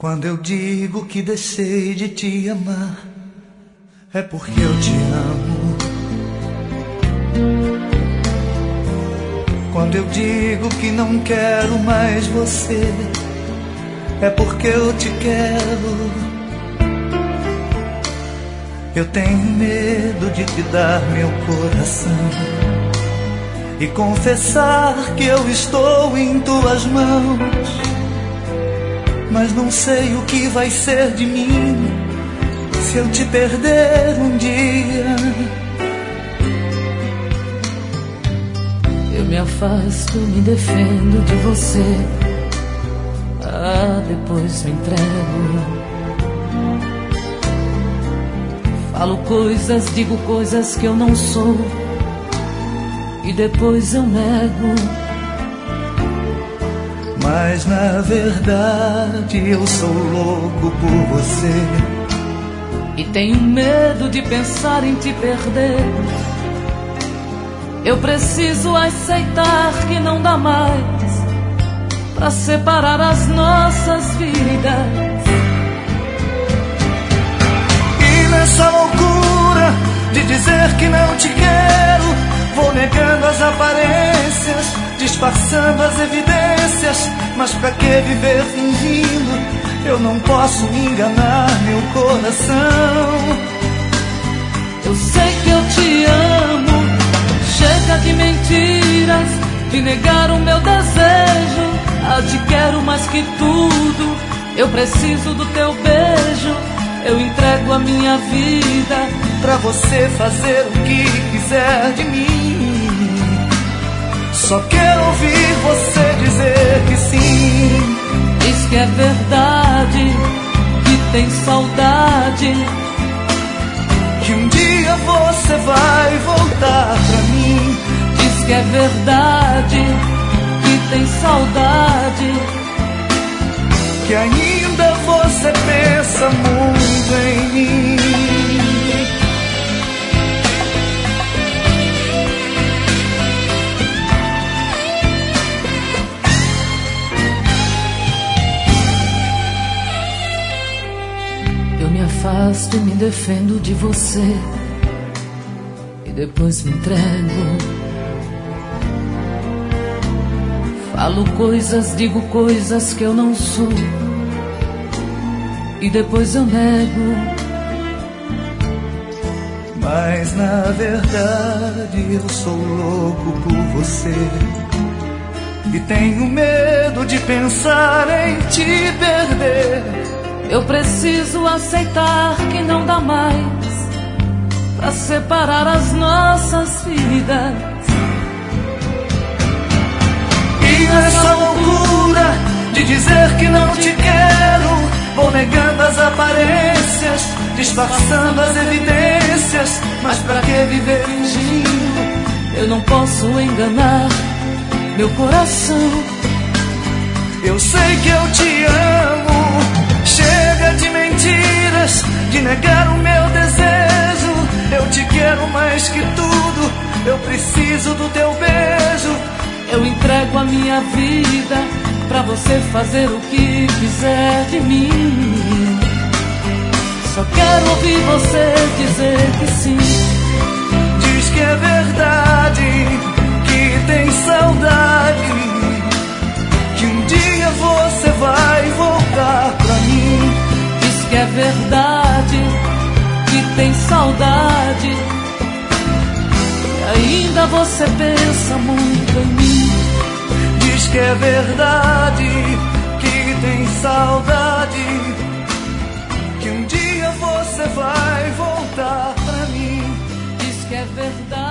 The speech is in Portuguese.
Quando eu digo que deixei de te amar, é porque eu te amo. Quando eu digo que não quero mais você, é porque eu te quero. Eu tenho medo de te dar meu coração e confessar que eu estou em tuas mãos. Mas não sei o que vai ser de mim se eu te perder um dia. Eu me afasto, me defendo de você. Depois me entrego. Falo coisas, digo coisas que eu não sou, e depois eu nego. Mas na verdade eu sou louco por você e tenho medo de pensar em te perder. Eu preciso aceitar que não dá mais pra separar as nossas vidas. E nessa loucura de dizer que não te quero, vou negando as aparências, disfarçando as evidências. Mas pra que viver fingindo? Eu não posso enganar meu coração. Eu sei que eu te amo. Chega de mentiras, de negar o meu desejo. Te quero mais que tudo. Eu preciso do teu beijo. Eu entrego a minha vida pra você fazer o que quiser de mim. Só quero ouvir você dizer que sim. Diz que é verdade, que tem saudade, que um dia você vai voltar pra mim. Diz que é verdade, que tem saudade, que ainda você pensa muito em mim. Eu me afasto e me defendo de você e depois me entrego. Falo coisas, digo coisas que eu não sou e depois eu nego. Mas na verdade eu sou louco por você e tenho medo de pensar em te perder. Eu preciso aceitar que não dá mais pra separar as nossas vidas. E nessa loucura de dizer que não te quero, vou negando as aparências, disfarçando as evidências. Mas pra que viver fingindo? Eu não posso enganar meu coração. Eu sei que eu te amo. Chega de mentiras, de negar o meu desejo. Eu te quero mais que tudo. Eu preciso do teu beijo. Eu entrego a minha vida pra você fazer o que quiser de mim. Só quero ouvir você dizer que sim. Diz que é verdade, que tem saudade, que um dia você vai voltar pra mim. Diz que é verdade, que tem saudade, e ainda você pensa muito em mim. Diz que é verdade, que tem saudade, que um dia você vai voltar pra mim. Diz que é verdade.